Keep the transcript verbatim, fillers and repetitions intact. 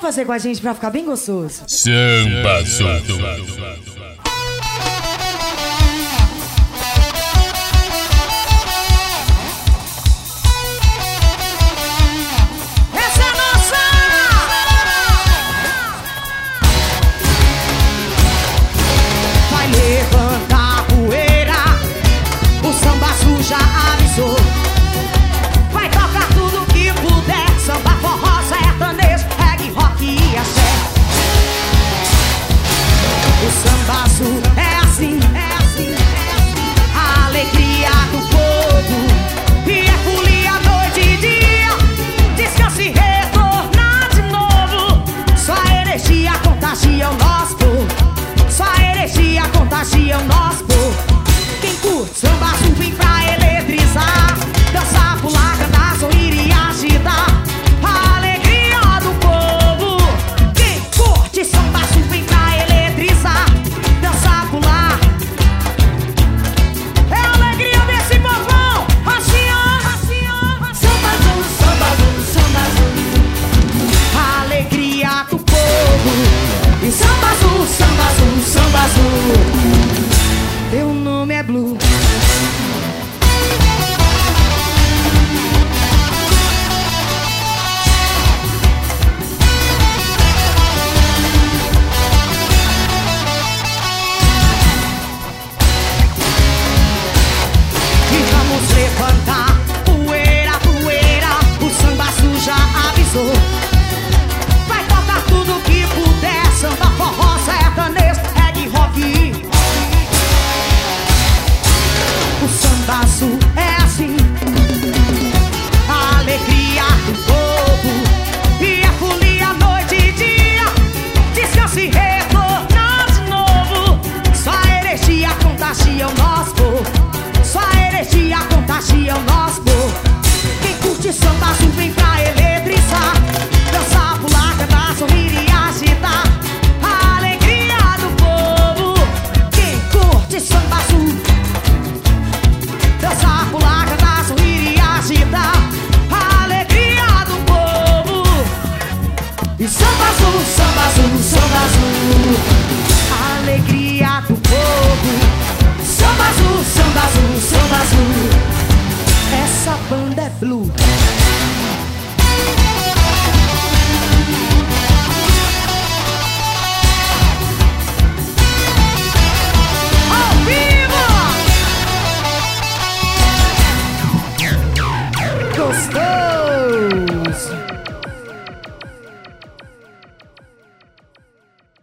fazer com a gente pra ficar bem gostoso. Samba Azul. Essa é nossa! Vai levantar a poeira, o Samba Azul já avisou. Vai tocar tudo que puder, samba, forró, sertanejo, reggae, rock e axé. O Samba Azul é assim, é assim, é assim. A alegria do povo, e é folia noite e dia. Descanse e retornar de novo. Só a energia contagia o nosso povo. Só a energia contagia o nosso povo. Quem curte Samba Azul vem pra eletrizar, dançar, pular, cantar, sorrir e agitar. A alegria do povo. Quem curte Samba Azul vem pra eletrizar, dançar, pular. É a alegria desse povão. Assim ó, assim ó. Samba Azul, Samba Azul, Samba Azul. A alegria do povo. E Samba Azul, Samba Azul, Samba Azul. Teu nome é Blue. E vamos levantar poeira, poeira, o Samba Azul já avisou. Vai tocar tudo que puder, samba, forró, sertanejo, reggae, rock. O Samba Azul é assim, a alegria do povo, e é folia noite e dia. Descanse e retornar de novo. Só a energia contagia o nosso povo. Só a energia contagia o nosso povo. Quem curte Samba Azul vem pra eletrizar, dançar, pular, cantar, sorrir e agitar. A alegria do povo. Quem curte Samba Azul, dançar, pular, cantar, sorrir e agitar. A alegria do povo. E Samba Azul, Samba Azul, Samba Azul. A alegria do povo. Samba Azul, Samba Azul, Samba Azul. Essa banda é Blue.